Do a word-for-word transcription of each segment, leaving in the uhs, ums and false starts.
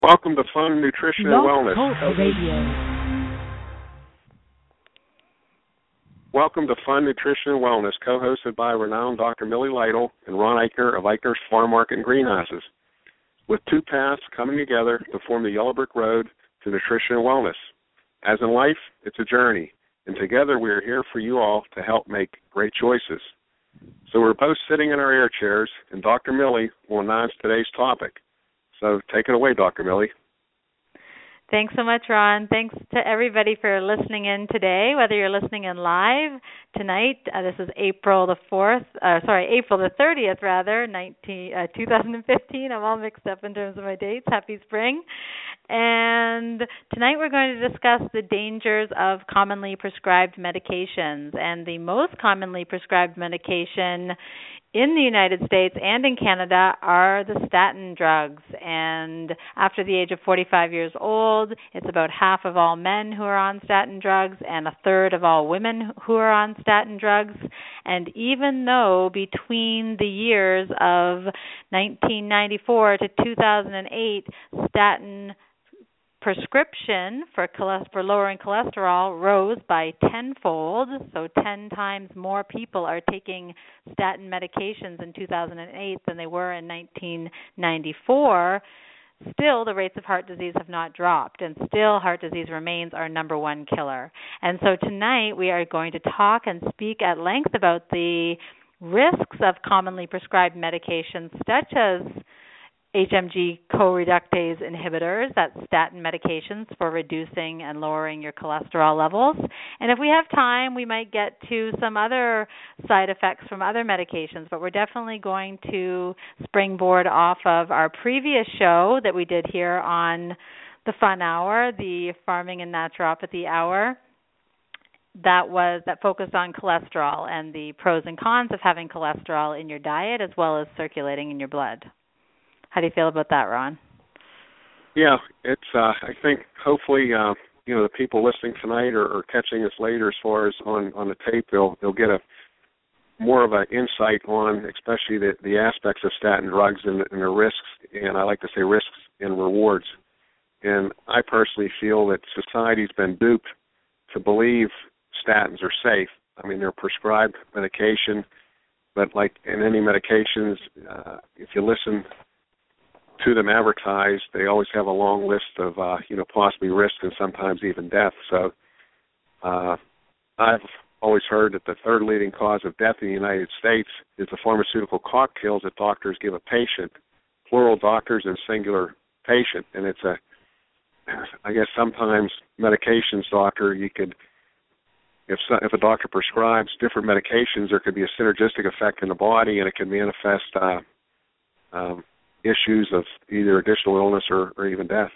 Welcome to Fun Nutrition and Blog Wellness. Talk Radio. Welcome to Fun Nutrition and Wellness, co-hosted by renowned Doctor Millie Lytle and Ron Eichner of Eichner's Farm Market and Greenhouses, with two paths coming together to form the Yellow Brick Road to nutrition and wellness. As in life, it's a journey, and together we are here for you all to help make great choices. So we're both sitting in our air chairs, and Doctor Millie will announce today's topic. So take it away, Doctor Millie. Thanks so much, Ron. Thanks to everybody for listening in today, whether you're listening in live tonight. Uh, this is April the fourth, uh, sorry, April the thirtieth, rather, nineteen, uh, two thousand fifteen. I'm all mixed up in terms of my dates. Happy spring. And tonight we're going to discuss the dangers of commonly prescribed medications. And the most commonly prescribed medication in the United States and in Canada are the statin drugs. And after the age of forty-five years old, it's about half of all men who are on statin drugs and a third of all women who are on statin drugs. And even though between the years of nineteen ninety-four to two thousand eight, statin prescription for cholest- for lowering cholesterol rose by tenfold, so ten times more people are taking statin medications in two thousand eight than they were in nineteen ninety-four, still the rates of heart disease have not dropped, and still heart disease remains our number one killer. And so tonight we are going to talk and speak at length about the risks of commonly prescribed medications such as H M G co-reductase inhibitors, that's statin medications for reducing and lowering your cholesterol levels. And if we have time, we might get to some other side effects from other medications, but we're definitely going to springboard off of our previous show that we did here on the Fun Hour, the Farming and Naturopathy Hour. That was that focused on cholesterol and the pros and cons of having cholesterol in your diet as well as circulating in your blood. How do you feel about that, Ron? Yeah, it's. Uh, I think hopefully, uh, you know, the people listening tonight or, or catching us later, as far as on, on the tape, they'll they'll get a more of an insight on, especially the, the aspects of statin drugs and, and the risks, and I like to say risks and rewards. And I personally feel that society's been duped to believe statins are safe. I mean, they're prescribed medication, but like in any medications, uh, if you listen to them advertised, they always have a long list of, uh, you know, possibly risks and sometimes even death. So uh, I've always heard that the third leading cause of death in the United States is the pharmaceutical cocktails that doctors give a patient, plural doctors and singular patient. And it's a, I guess sometimes medications, doctor, you could, if so, if a doctor prescribes different medications, there could be a synergistic effect in the body, and it can manifest uh, um, issues of either additional illness or, or even death.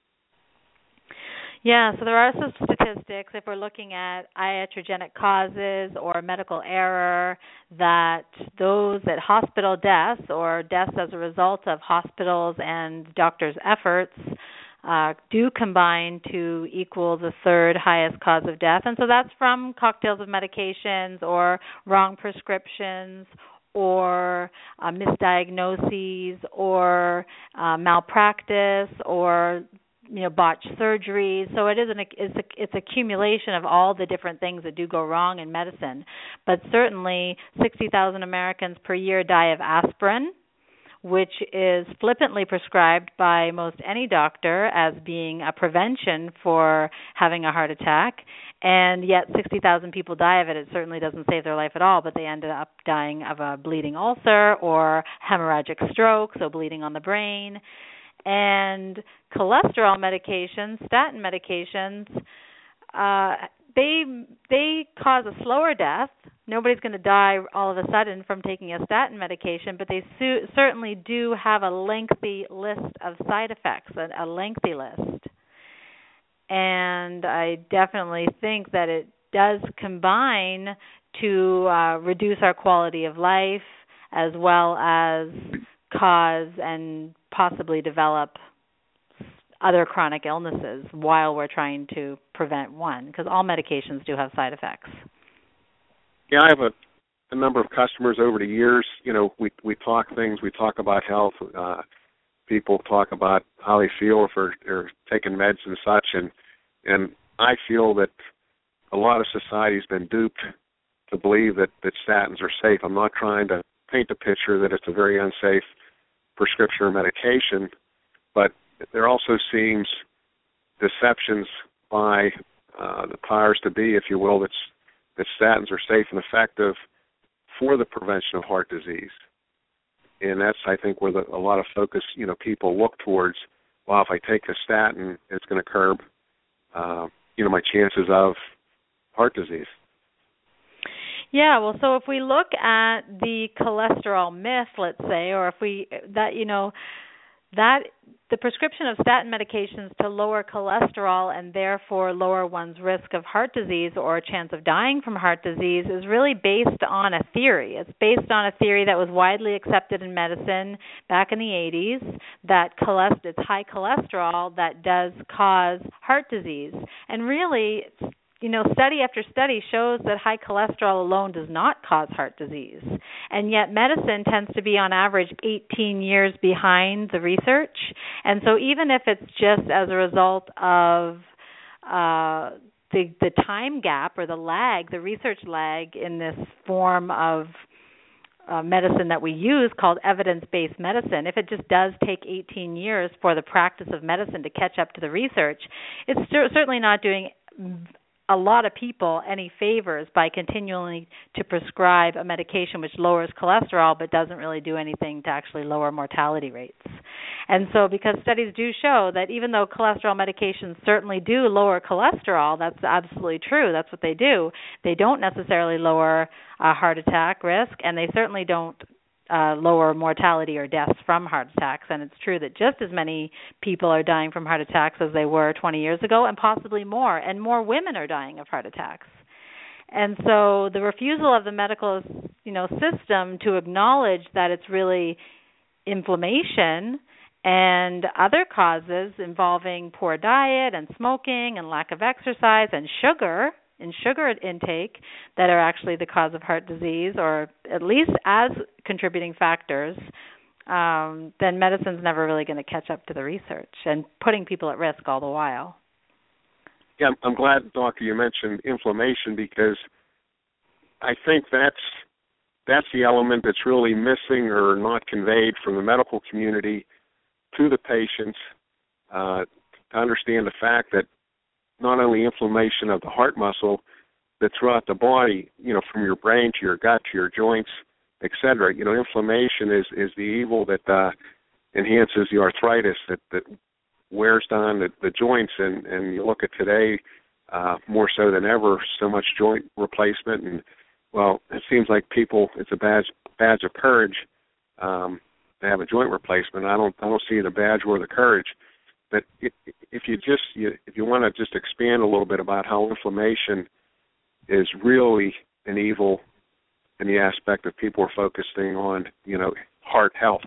Yeah, so there are some statistics, if we're looking at iatrogenic causes or medical error, that those that hospital deaths or deaths as a result of hospitals and doctors' efforts uh, do combine to equal the third highest cause of death. And so that's from cocktails of medications or wrong prescriptions or uh, misdiagnoses, or uh, malpractice, or you know botched surgeries. So it is an it's a, it's accumulation of all the different things that do go wrong in medicine. But certainly, sixty thousand Americans per year die of aspirin, which is flippantly prescribed by most any doctor as being a prevention for having a heart attack, and yet sixty thousand people die of it. It certainly doesn't save their life at all, but they ended up dying of a bleeding ulcer or hemorrhagic stroke, so bleeding on the brain. And cholesterol medications, statin medications, uh, they they cause a slower death. Nobody's going to die all of a sudden from taking a statin medication, but they su- certainly do have a lengthy list of side effects, a, a lengthy list. And I definitely think that it does combine to uh, reduce our quality of life as well as cause and possibly develop other chronic illnesses while we're trying to prevent one, because all medications do have side effects. Yeah, I have a, a number of customers over the years. You know, we we talk things, we talk about health. Uh, people talk about how they feel if they're, they're taking meds and such, and and I feel that a lot of society has been duped to believe that, that statins are safe. I'm not trying to paint a picture that it's a very unsafe prescription or medication, but there also seems deceptions by uh, the powers to be, if you will, that's, that statins are safe and effective for the prevention of heart disease. And that's, I think, where the, a lot of focus, you know, people look towards, well, if I take a statin, it's going to curb, uh, you know, my chances of heart disease. Yeah, well, so if we look at the cholesterol myth, let's say, or if we, that, you know, that the prescription of statin medications to lower cholesterol and therefore lower one's risk of heart disease or a chance of dying from heart disease is really based on a theory. It's based on a theory that was widely accepted in medicine back in the eighties, that cholest- it's high cholesterol that does cause heart disease. And really, you know, study after study shows that high cholesterol alone does not cause heart disease. And yet medicine tends to be on average eighteen years behind the research. And so even if it's just as a result of uh, the, the time gap or the lag, the research lag in this form of uh, medicine that we use called evidence-based medicine, if it just does take eighteen years for the practice of medicine to catch up to the research, it's certainly not doing a lot of people any favors by continuing to prescribe a medication which lowers cholesterol but doesn't really do anything to actually lower mortality rates. And so because studies do show that even though cholesterol medications certainly do lower cholesterol, that's absolutely true, that's what they do, they don't necessarily lower uh, heart attack risk, and they certainly don't Uh, lower mortality or deaths from heart attacks. And it's true that just as many people are dying from heart attacks as they were twenty years ago, and possibly more, and more women are dying of heart attacks. And so the refusal of the medical, you know, system to acknowledge that it's really inflammation and other causes involving poor diet and smoking and lack of exercise and sugar in sugar intake that are actually the cause of heart disease, or at least as contributing factors, um, then medicine's never really going to catch up to the research and putting people at risk all the while. Yeah, I'm glad, Doctor, you mentioned inflammation, because I think that's that's the element that's really missing or not conveyed from the medical community to the patients, uh, to understand the fact that not only inflammation of the heart muscle, but throughout the body, you know, from your brain to your gut to your joints, et cetera. You know, inflammation is, is the evil that uh, enhances the arthritis, that, that wears down the, the joints. And, and you look at today, uh, more so than ever, so much joint replacement. And, well, it seems like people, it's a badge, badge of courage um, to have a joint replacement. I don't, I don't see the badge or the courage. But if you just you, if you want to just expand a little bit about how inflammation is really an evil in the aspect of people are focusing on, you know, heart health.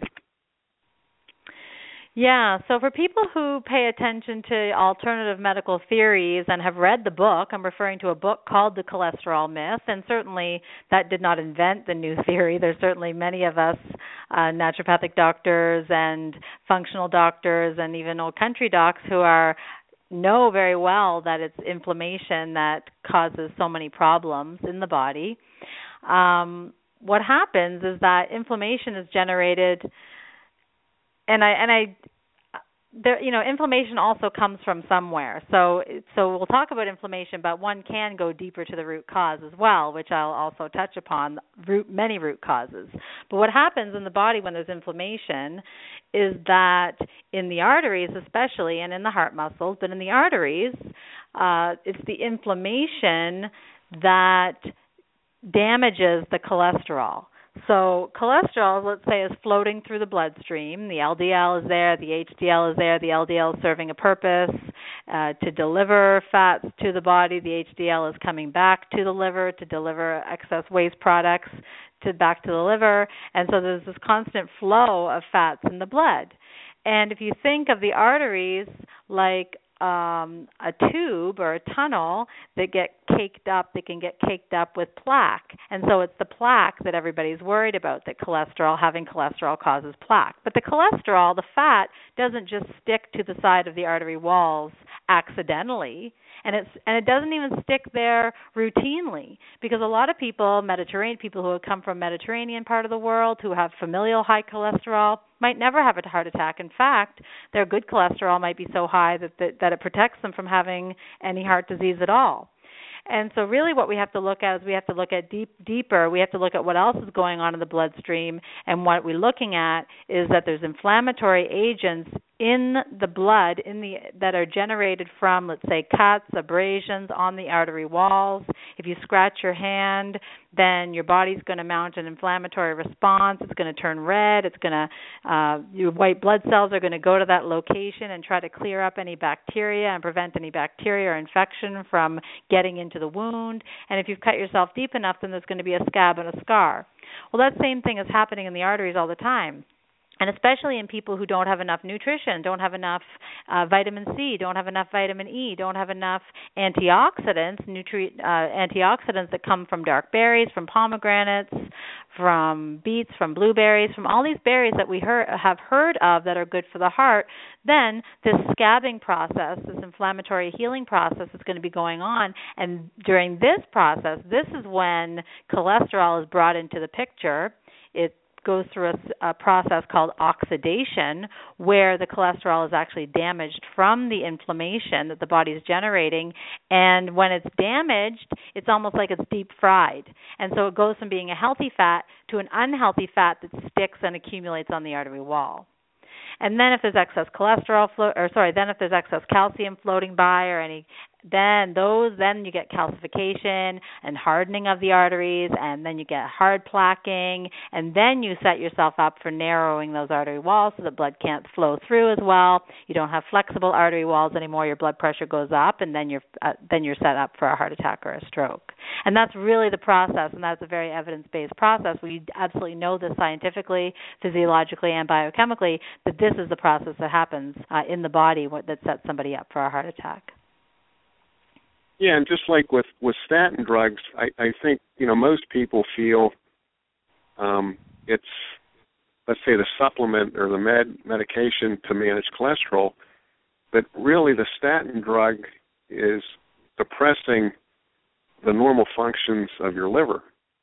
Yeah, so for people who pay attention to alternative medical theories and have read the book, I'm referring to a book called The Cholesterol Myth, and certainly that did not invent the new theory. There's certainly many of us, uh, naturopathic doctors and functional doctors and even old country docs who are know very well that it's inflammation that causes so many problems in the body. Um, what happens is that inflammation is generated. And I and I, there, you know, inflammation also comes from somewhere. So so we'll talk about inflammation, but one can go deeper to the root cause as well, which I'll also touch upon, root, many root causes. But what happens in the body when there's inflammation is that in the arteries especially, and in the heart muscles, but in the arteries, uh, it's the inflammation that damages the cholesterol. So cholesterol, let's say, is floating through the bloodstream. The L D L is there, the H D L is there. The L D L is serving a purpose uh, to deliver fats to the body. The H D L is coming back to the liver to deliver excess waste products to back to the liver. And so there's this constant flow of fats in the blood. And if you think of the arteries like um, a tube or a tunnel that get caked up, they can get caked up with plaque. And so it's the plaque that everybody's worried about, that cholesterol, having cholesterol causes plaque. But the cholesterol, the fat, doesn't just stick to the side of the artery walls accidentally. And it's and it doesn't even stick there routinely, because a lot of people, Mediterranean people who have come from Mediterranean part of the world, who have familial high cholesterol, might never have a heart attack. In fact, their good cholesterol might be so high that that, that it protects them from having any heart disease at all. And so really what we have to look at is we have to look at deep, deeper. We have to look at what else is going on in the bloodstream. And what we're looking at is that there's inflammatory agents in the blood in the that are generated from, let's say, cuts, abrasions on the artery walls. If you scratch your hand, then your body's going to mount an inflammatory response. It's going to turn red. It's going to, uh, your white blood cells are going to go to that location and try to clear up any bacteria and prevent any bacteria or infection from getting into the wound. And if you've cut yourself deep enough, then there's going to be a scab and a scar. Well, that same thing is happening in the arteries all the time. And especially in people who don't have enough nutrition, don't have enough uh, vitamin C, don't have enough vitamin E, don't have enough antioxidants, nutri- uh, antioxidants that come from dark berries, from pomegranates, from beets, from blueberries, from all these berries that we heard, have heard of that are good for the heart, then this scabbing process, this inflammatory healing process is going to be going on. And during this process, this is when cholesterol is brought into the picture. It goes through a, a process called oxidation, where the cholesterol is actually damaged from the inflammation that the body is generating. And when it's damaged, it's almost like it's deep fried. And so it goes from being a healthy fat to an unhealthy fat that sticks and accumulates on the artery wall. And then if there's excess cholesterol, flo- or sorry, then if there's excess calcium floating by or any, then those, then you get calcification and hardening of the arteries, and then you get hard plaquing, and then you set yourself up for narrowing those artery walls so the blood can't flow through as well. You don't have flexible artery walls anymore. Your blood pressure goes up, and then you're uh, then you're set up for a heart attack or a stroke. And that's really the process, and that's a very evidence-based process. We absolutely know this scientifically, physiologically, and biochemically, that this is the process that happens uh, in the body that sets somebody up for a heart attack. Yeah, and just like with, with statin drugs, I, I think, you know, most people feel um, it's, let's say, the supplement or the med medication to manage cholesterol, but really the statin drug is suppressing the normal functions of your liver.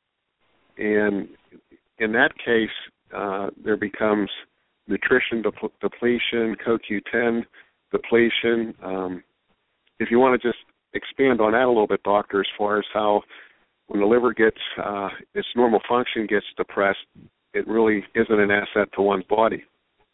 And in that case, uh, there becomes nutrition de- depletion, C O Q ten depletion. Um, if you want to just expand on that a little bit, doctor, as far as how when the liver gets, uh, its normal function gets depressed, it really isn't an asset to one's body.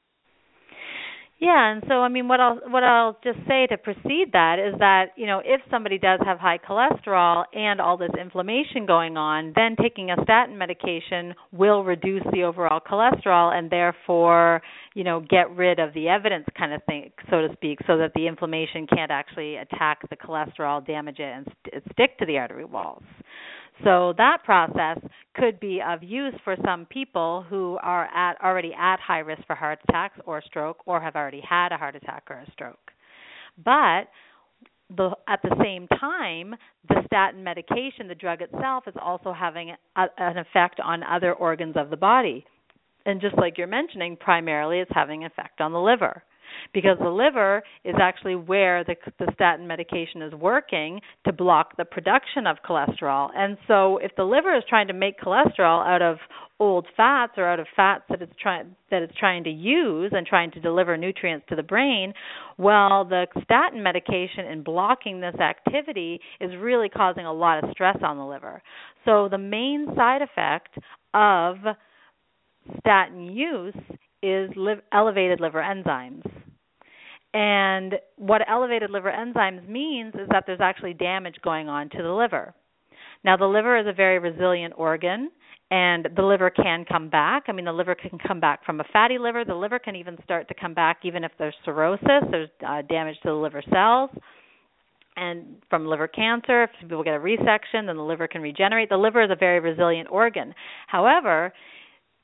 Yeah, and so I mean, what I'll what I'll just say to precede that is that, you know, if somebody does have high cholesterol and all this inflammation going on, then taking a statin medication will reduce the overall cholesterol and therefore, you know, get rid of the evidence kind of thing, so to speak, so that the inflammation can't actually attack the cholesterol, damage it, and st- stick to the artery walls. So that process could be of use for some people who are at already at high risk for heart attacks or stroke, or have already had a heart attack or a stroke. But the, at the same time, the statin medication, the drug itself, is also having a, an effect on other organs of the body. And just like you're mentioning, primarily it's having an effect on the liver, because the liver is actually where the, the statin medication is working to block the production of cholesterol. And so if the liver is trying to make cholesterol out of old fats or out of fats that it's trying that it's trying to use and trying to deliver nutrients to the brain, well, the statin medication in blocking this activity is really causing a lot of stress on the liver. So the main side effect of statin use is liv- elevated liver enzymes. And what elevated liver enzymes means is that there's actually damage going on to the liver. Now, the liver is a very resilient organ, and the liver can come back. I mean, the liver can come back from a fatty liver. The liver can even start to come back even if there's cirrhosis, there's uh, damage to the liver cells. And from liver cancer, if people get a resection, then the liver can regenerate. The liver is a very resilient organ. However,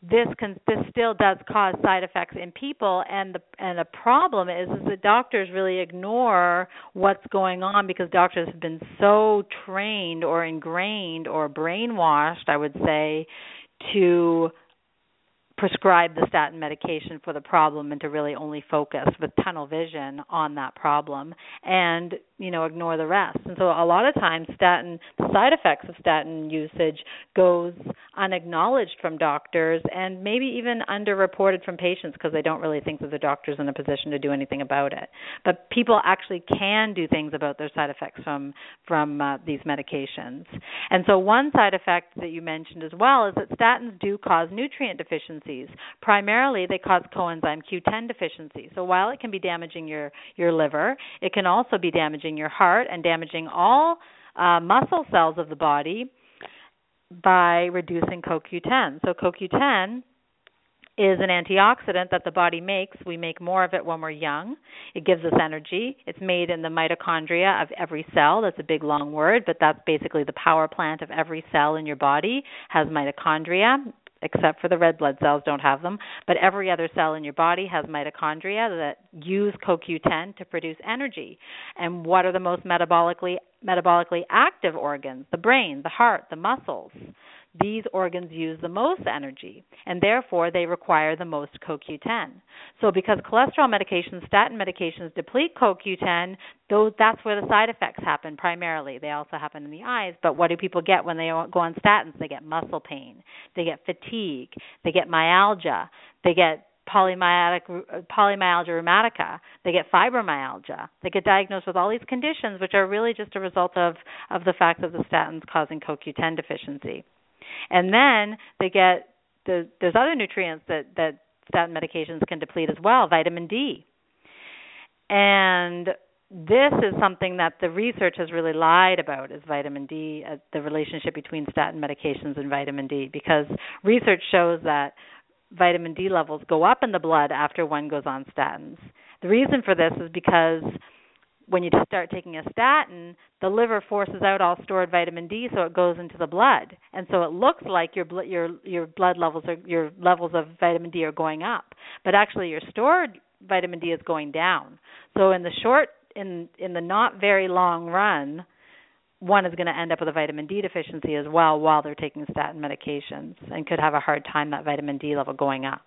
this can this still does cause side effects in people, and the and the problem is is that doctors really ignore what's going on because doctors have been so trained or ingrained or brainwashed, I would say, to prescribe the statin medication for the problem and to really only focus with tunnel vision on that problem and, you know, ignore the rest. And so a lot of times statin, the side effects of statin usage goes unacknowledged from doctors and maybe even underreported from patients because they don't really think that the doctor's in a position to do anything about it. But people actually can do things about their side effects from, from uh, these medications. And so one side effect that you mentioned as well is that statins do cause nutrient deficiencies. Primarily, they cause coenzyme Q ten deficiency. So while it can be damaging your, your liver, it can also be damaging your heart and damaging all uh, muscle cells of the body by reducing C O Q ten. So C O Q ten is an antioxidant that the body makes. We make more of it when we're young. It gives us energy. It's made in the mitochondria of every cell. That's a big long word, but that's basically the power plant of every cell in your body has mitochondria, except for the red blood cells don't have them. But every other cell in your body has mitochondria that use C O Q ten to produce energy. And what are the most metabolically metabolically active organs? The brain, the heart, the muscles. These organs use the most energy, and therefore they require the most C O Q ten. So because cholesterol medications, statin medications deplete C O Q ten, those, that's where the side effects happen primarily. They also happen in the eyes, but what do people get when they go on statins? They get muscle pain, they get fatigue, they get myalgia, they get polymyalgia rheumatica, they get fibromyalgia. They get diagnosed with all these conditions, which are really just a result of, of the fact that the statins causing C O Q ten deficiency. And then they get, the, there's other nutrients that, that statin medications can deplete as well, vitamin D. And this is something that the research has really lied about, is vitamin D, uh, the relationship between statin medications and vitamin D, because research shows that vitamin D levels go up in the blood after one goes on statins. The reason for this is because when you start taking a statin, the liver forces out all stored vitamin D, so it goes into the blood, and so it looks like your bl- your your blood levels are your levels of vitamin D are going up, but actually your stored vitamin D is going down. So in the short, in in the not very long run, one is going to end up with a vitamin D deficiency as well while they're taking statin medications, and could have a hard time that vitamin D level going up.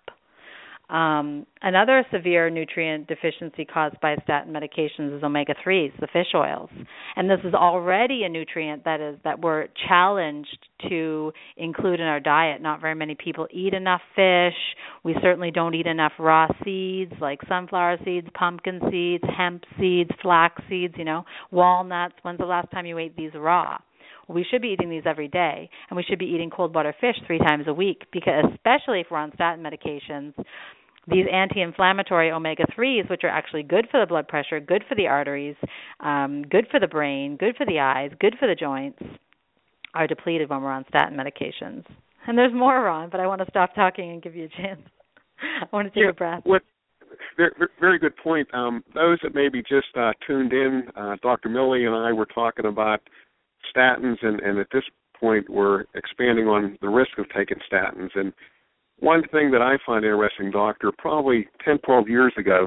Um, another severe nutrient deficiency caused by statin medications is omega threes, the fish oils. And this is already a nutrient that is that we're challenged to include in our diet. Not very many people eat enough fish. We certainly don't eat enough raw seeds like sunflower seeds, pumpkin seeds, hemp seeds, flax seeds, you know, walnuts. When's the last time you ate these raw? We should be eating these every day, and we should be eating cold water fish three times a week, because especially if we're on statin medications, these anti-inflammatory omega threes, which are actually good for the blood pressure, good for the arteries, um, good for the brain, good for the eyes, good for the joints, are depleted when we're on statin medications. And there's more, Ron, but I want to stop talking and give you a chance. I want to take yeah, a breath. What, very, very good point. Um, those that maybe just uh, tuned in, uh, Doctor Millie and I were talking about statins, and, and at this point we're expanding on the risk of taking statins. And one thing that I find interesting, Doctor, probably ten, twelve years ago,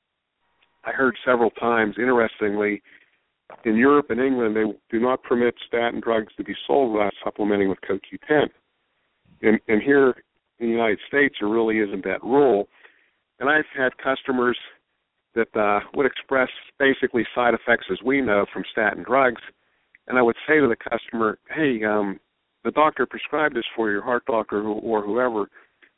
I heard several times, interestingly, in Europe and England, they do not permit statin drugs to be sold without supplementing with C O Q ten. And, and here in the United States, there really isn't that rule. And I've had customers that uh, would express basically side effects as we know from statin drugs. And I would say to the customer, hey, um, the doctor prescribed this for your heart doctor or whoever.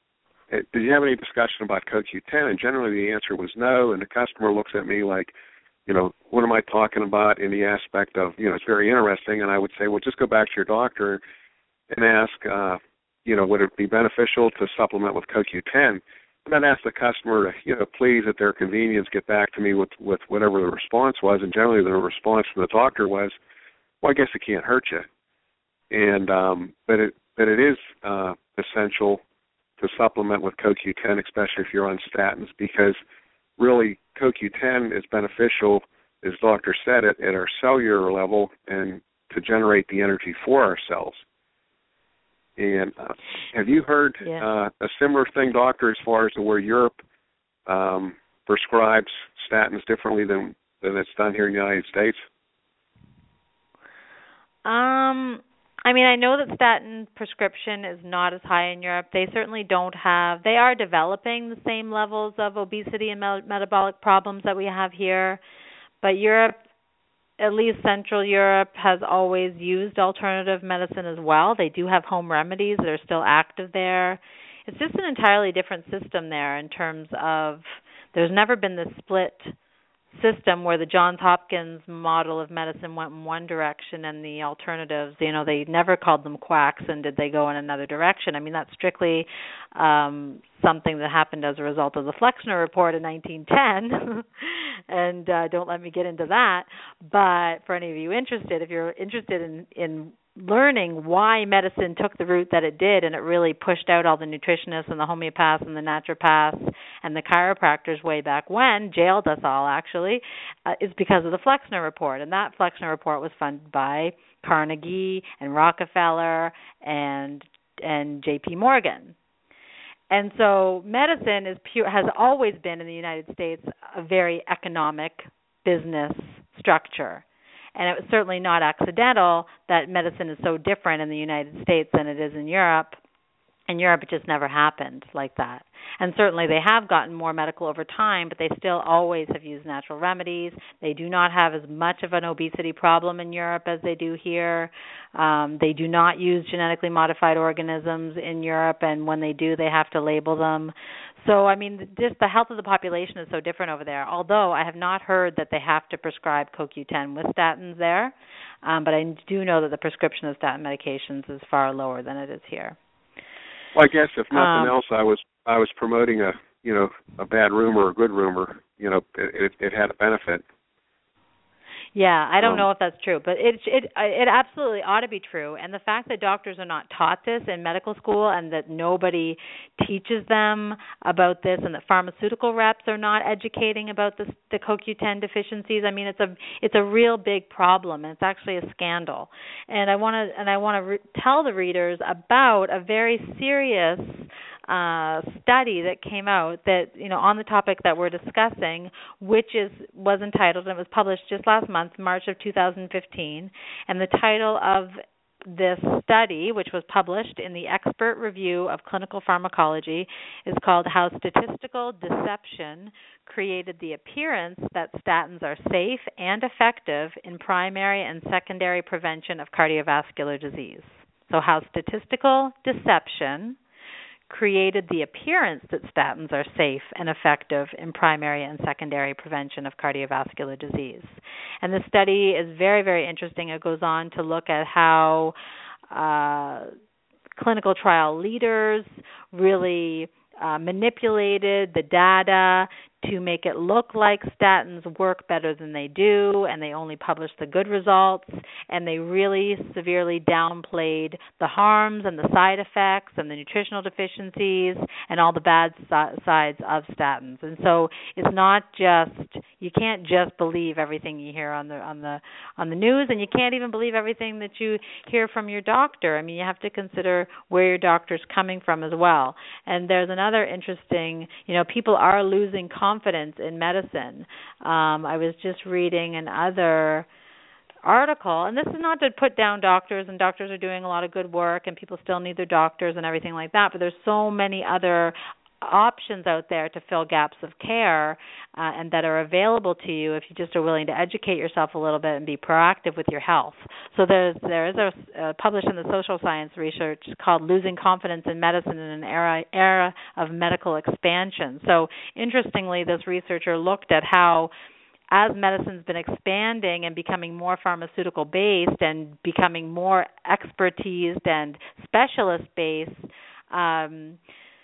Did you have any discussion about C O Q ten? And generally the answer was no, and the customer looks at me like, you know, what am I talking about in the aspect of, you know, it's very interesting. And I would say, well, just go back to your doctor and ask, uh, you know, would it be beneficial to supplement with C O Q ten? And then ask the customer to, you know, please, at their convenience, get back to me with, with whatever the response was. And generally the response from the doctor was, well, I guess it can't hurt you. And um, but it but it is uh, essential to supplement with C O Q ten, especially if you're on statins, because really C O Q ten is beneficial, as Doctor said, at, at our cellular level and to generate the energy for our cells. And uh, have you heard yeah. uh, a similar thing, doctor, as far as to where Europe um, prescribes statins differently than, than it's done here in the United States? Um, I mean, I know that statin prescription is not as high in Europe. They certainly don't have, they are developing the same levels of obesity and me- metabolic problems that we have here. But Europe, at least Central Europe, has always used alternative medicine as well. They do have home remedies that are still active there. It's just an entirely different system there in terms of, there's never been this split system where the Johns Hopkins model of medicine went in one direction and the alternatives, you know, they never called them quacks and did they go in another direction. I mean, that's strictly um, something that happened as a result of the Flexner Report in nineteen ten, and uh, don't let me get into that. But for any of you interested, if you're interested in, in learning why medicine took the route that it did, and it really pushed out all the nutritionists and the homeopaths and the naturopaths and the chiropractors way back when, jailed us all actually, uh, is because of the Flexner Report. And that Flexner Report was funded by Carnegie and Rockefeller and and J P Morgan. And so medicine is pure, has always been in the United States a very economic business structure. And it was certainly not accidental that medicine is so different in the United States than it is in Europe. In Europe, it just never happened like that. And certainly they have gotten more medical over time, but they still always have used natural remedies. They do not have as much of an obesity problem in Europe as they do here. Um, they do not use genetically modified organisms in Europe, and when they do, they have to label them. So, I mean, just the health of the population is so different over there, although I have not heard that they have to prescribe C O Q ten with statins there, um, but I do know that the prescription of statin medications is far lower than it is here. Well, I guess if nothing um, else, I was I was promoting a you know a bad rumor or a good rumor. You know, it, it, it had a benefit. Yeah, I don't um, know if that's true, but it it it absolutely ought to be true. And the fact that doctors are not taught this in medical school, and that nobody teaches them about this, and that pharmaceutical reps are not educating about this, the C O Q ten deficiencies. I mean, it's a it's a real big problem, and it's actually a scandal. And I want to and I want to re- tell the readers about a very serious Uh, study that came out that, you know, on the topic that we're discussing, which is was entitled, and it was published just last month, March of two thousand fifteen, and the title of this study, which was published in the Expert Review of Clinical Pharmacology, is called How Statistical Deception Created the Appearance that Statins Are Safe and Effective in Primary and Secondary Prevention of Cardiovascular Disease. So how statistical deception created the appearance that statins are safe and effective in primary and secondary prevention of cardiovascular disease. And the study is very, very interesting. It goes on to look at how uh, clinical trial leaders really uh, manipulated the data to make it look like statins work better than they do, and they only publish the good results, and they really severely downplayed the harms and the side effects and the nutritional deficiencies and all the bad si- sides of statins. And so it's not just, you can't just believe everything you hear on the on the on the news, and you can't even believe everything that you hear from your doctor. I mean, you have to consider where your doctor's coming from as well. And there's another interesting, you know, people are losing confidence confidence in medicine. Um, I was just reading another article, and this is not to put down doctors, and doctors are doing a lot of good work, and people still need their doctors and everything like that, but there's so many other options out there to fill gaps of care uh, and that are available to you if you just are willing to educate yourself a little bit and be proactive with your health. So there's there is a uh, published in the Social Science research called Losing Confidence in Medicine in an Era, era of Medical Expansion. So interestingly, this researcher looked at how as medicine's been expanding and becoming more pharmaceutical based and becoming more expertise and specialist based, um,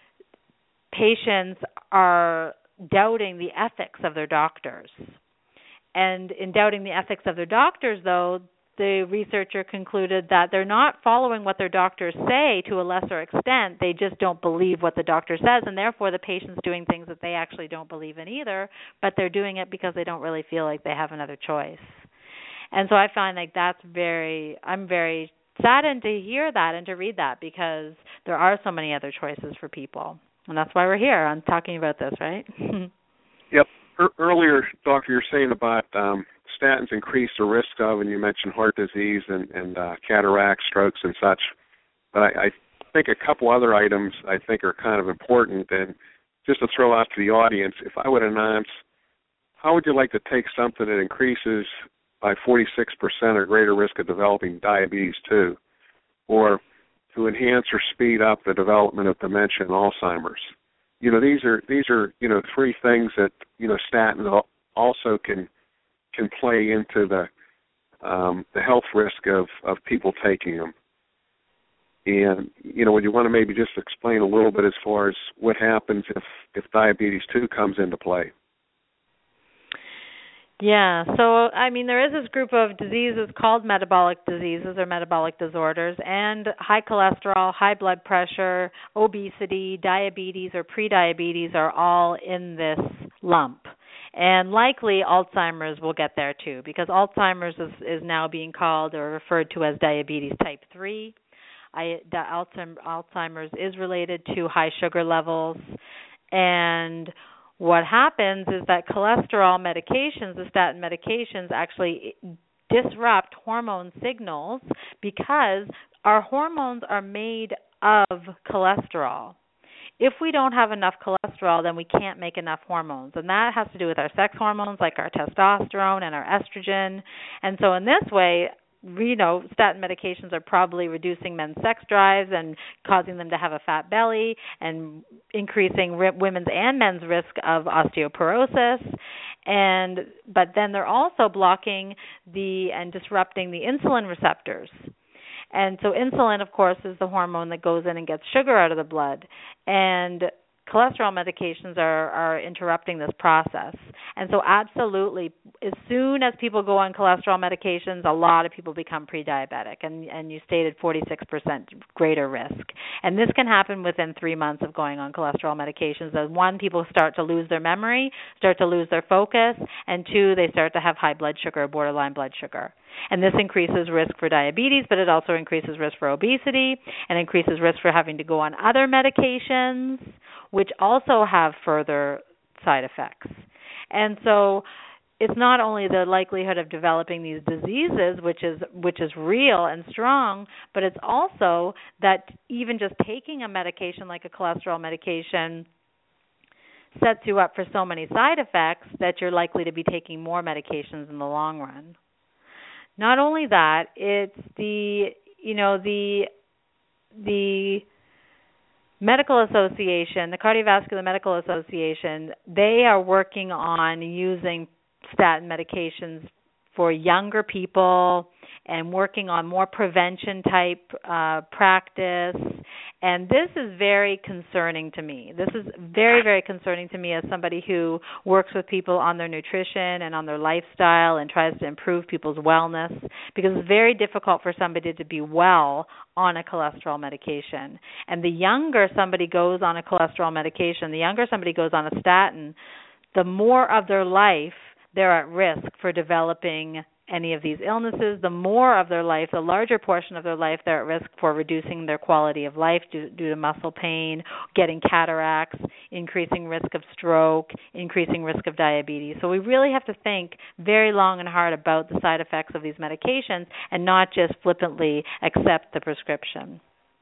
patients are doubting the ethics of their doctors. And in doubting the ethics of their doctors, though, the researcher concluded that they're not following what their doctors say to a lesser extent. They just don't believe what the doctor says, and therefore the patient's doing things that they actually don't believe in either, but they're doing it because they don't really feel like they have another choice. And so I find like that's very, I'm very saddened to hear that and to read that, because there are so many other choices for people. And that's why we're here on talking about this, right? Yep. Er- earlier, Doctor, you're saying about um, statins increase the risk of, and you mentioned heart disease and, and uh, cataract, strokes, and such. But I, I think a couple other items I think are kind of important. And just to throw out to the audience, if I would announce, how would you like to take something that increases by forty-six percent or greater risk of developing diabetes two, or to enhance or speed up the development of dementia and Alzheimer's? You know, these are these are you know three things that you know statins also can can play into the um, the health risk of, of people taking them. And you know, would you want to maybe just explain a little bit as far as what happens if if diabetes two comes into play? Yeah, so I mean, there is this group of diseases called metabolic diseases or metabolic disorders, and high cholesterol, high blood pressure, obesity, diabetes or prediabetes are all in this lump. And likely Alzheimer's will get there too, because Alzheimer's is, is now being called or referred to as diabetes type three. I, the Alzheimer's is related to high sugar levels, and what happens is that cholesterol medications, the statin medications, actually disrupt hormone signals because our hormones are made of cholesterol. If we don't have enough cholesterol, then we can't make enough hormones. And that has to do with our sex hormones like our testosterone and our estrogen. And so in this way, you know, statin medications are probably reducing men's sex drives and causing them to have a fat belly and increasing ri- women's and men's risk of osteoporosis. And but then they're also blocking the and disrupting the insulin receptors. And so insulin, of course, is the hormone that goes in and gets sugar out of the blood. And cholesterol medications are, are interrupting this process. And so absolutely, as soon as people go on cholesterol medications, a lot of people become pre-diabetic. And, and you stated forty-six percent greater risk. And this can happen within three months of going on cholesterol medications. As one, people start to lose their memory, start to lose their focus, and two, they start to have high blood sugar, borderline blood sugar. And this increases risk for diabetes, but it also increases risk for obesity and increases risk for having to go on other medications, which also have further side effects. And so it's not only the likelihood of developing these diseases, which is which is real and strong, but it's also that even just taking a medication like a cholesterol medication sets you up for so many side effects that you're likely to be taking more medications in the long run. Not only that, it's the, you know, the the Medical Association, the Cardiovascular Medical Association, they are working on using statin medications for younger people and working on more prevention type uh, practice. And this is very concerning to me. This is very, very concerning to me as somebody who works with people on their nutrition and on their lifestyle and tries to improve people's wellness, because it's very difficult for somebody to be well on a cholesterol medication. And the younger somebody goes on a cholesterol medication, the younger somebody goes on a statin, the more of their life they're at risk for developing any of these illnesses, the more of their life, the larger portion of their life, they're at risk for reducing their quality of life due, due to muscle pain, getting cataracts, increasing risk of stroke, increasing risk of diabetes. So we really have to think very long and hard about the side effects of these medications and not just flippantly accept the prescription.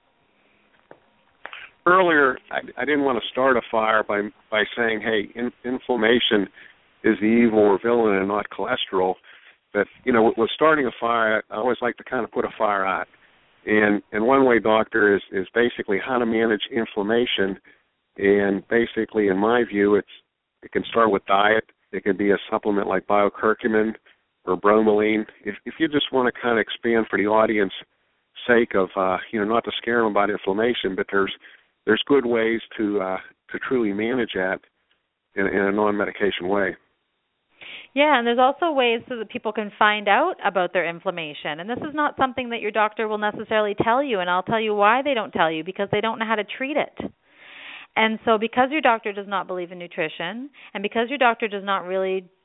Earlier, I, I didn't want to start a fire by by saying, hey, in, inflammation is the evil or villain and not cholesterol. But, you know, with starting a fire, I always like to kind of put a fire out. And and one way, doctor, is, is basically how to manage inflammation. And basically, in my view, it's it can start with diet. It can be a supplement like Biocurcumin or bromelain. If if you just want to kind of expand for the audience sake of, uh, you know, not to scare them about inflammation, but there's there's good ways to uh, to truly manage that in, in a non-medication way. Yeah, and there's also ways so that people can find out about their inflammation. And this is not something that your doctor will necessarily tell you, and I'll tell you why they don't tell you, because they don't know how to treat it. And so because your doctor does not believe in nutrition, and because your doctor does not really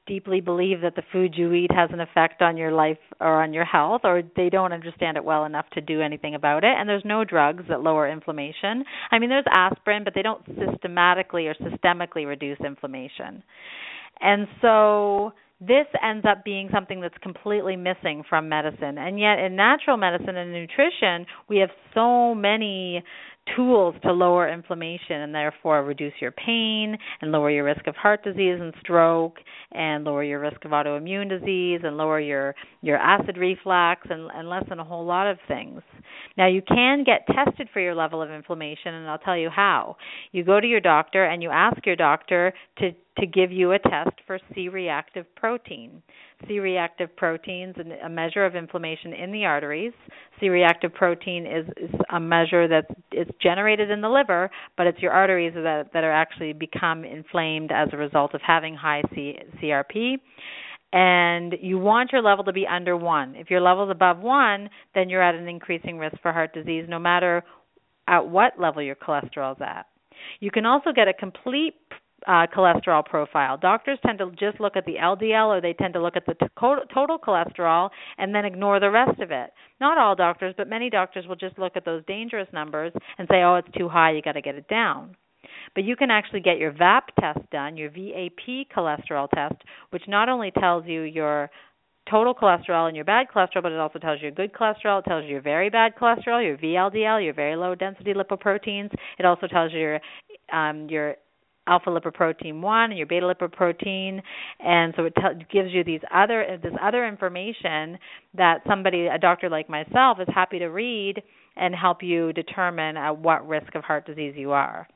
deeply believe that the food you eat has an effect on your life or on your health, or they don't understand it well enough to do anything about it. And there's no drugs that lower inflammation. I mean, there's aspirin, but they don't systematically or systemically reduce inflammation. And so this ends up being something that's completely missing from medicine. And yet in natural medicine and nutrition, we have so many tools to lower inflammation and therefore reduce your pain and lower your risk of heart disease and stroke and lower your risk of autoimmune disease and lower your, your acid reflux and, and lessen a whole lot of things. Now, you can get tested for your level of inflammation, and I'll tell you how. You go to your doctor and you ask your doctor to, to give you a test for C-reactive protein. C-reactive protein is a measure of inflammation in the arteries. C-reactive protein is, is a measure that it's generated in the liver, but it's your arteries that, that are actually become inflamed as a result of having high C, CRP. And you want your level to be under one. If your level is above one, then you're at an increasing risk for heart disease, no matter at what level your cholesterol is at. You can also get a complete Uh, cholesterol profile. Doctors tend to just look at the L D L, or they tend to look at the to- total cholesterol and then ignore the rest of it. Not all doctors, but many doctors will just look at those dangerous numbers and say, oh, it's too high, you got to get it down. But you can actually get your V A P test done, your V A P cholesterol test, which not only tells you your total cholesterol and your bad cholesterol, but it also tells you your good cholesterol. It tells you your very bad cholesterol, your V L D L, your very low density lipoproteins. It also tells you your um, your alpha lipoprotein one and your beta lipoprotein, and so it t- gives you these other this other information that somebody, a doctor like myself, is happy to read and help you determine at what risk of heart disease you are.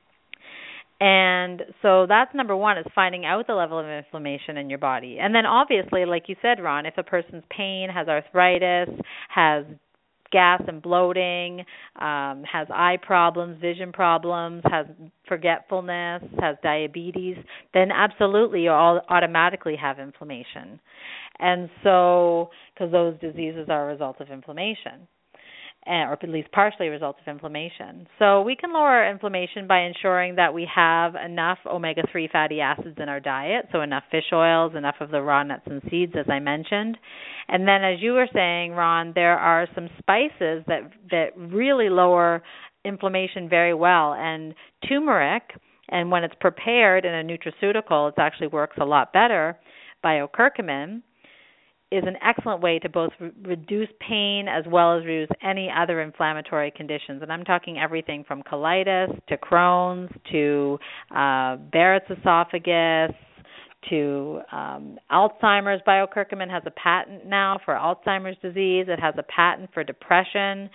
And so that's number one, is finding out the level of inflammation in your body. And then obviously, like you said, Ron, if a person's pain, has arthritis, has gas and bloating, um, has eye problems, vision problems, has forgetfulness, has diabetes, then absolutely you all automatically have inflammation. And so, because those diseases are a result of inflammation, or at least partially a result of inflammation. So we can lower inflammation by ensuring that we have enough omega three fatty acids in our diet, so enough fish oils, enough of the raw nuts and seeds, as I mentioned. And then, as you were saying, Ron, there are some spices that that really lower inflammation very well. And turmeric, and when it's prepared in a nutraceutical, it actually works a lot better, bio-curcumin, is an excellent way to both re- reduce pain as well as reduce any other inflammatory conditions. And I'm talking everything from colitis to Crohn's to uh, Barrett's esophagus to um, Alzheimer's. Bio-curcumin has a patent now for Alzheimer's disease. It has a patent for depression.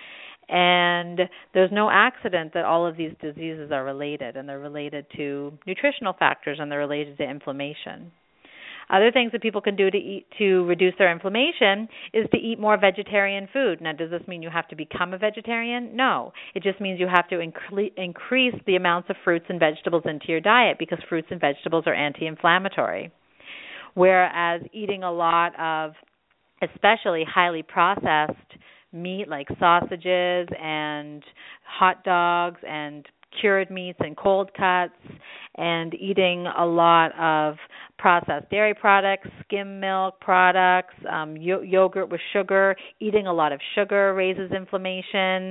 And there's no accident that all of these diseases are related, and they're related to nutritional factors, and they're related to inflammation. Other things that people can do to eat to reduce their inflammation is to eat more vegetarian food. Now, does this mean you have to become a vegetarian? No. It just means you have to incre- increase the amounts of fruits and vegetables into your diet, because fruits and vegetables are anti-inflammatory. Whereas eating a lot of especially highly processed meat like sausages and hot dogs and cured meats and cold cuts, and eating a lot of processed dairy products, skim milk products, um, yo- yogurt with sugar. Eating a lot of sugar raises inflammation.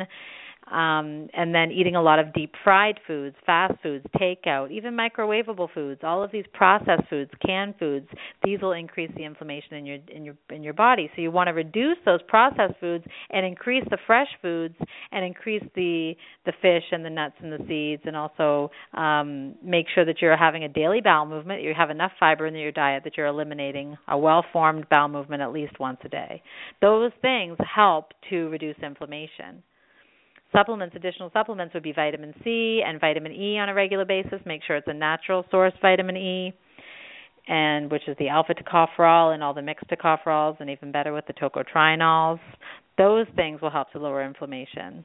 Um, and then eating a lot of deep-fried foods, fast foods, takeout, even microwavable foods. All of these processed foods, canned foods, these will increase the inflammation in your in your in your body. So you want to reduce those processed foods and increase the fresh foods, and increase the the fish and the nuts and the seeds, and also um, make sure that you're having a daily bowel movement. You have enough fiber in your diet that you're eliminating a well-formed bowel movement at least once a day. Those things help to reduce inflammation. Supplements, additional supplements would be vitamin C and vitamin E on a regular basis. Make sure it's a natural source vitamin E, and which is the alpha tocopherol and all the mixed tocopherols, and even better with the tocotrienols. Those things will help to lower inflammation.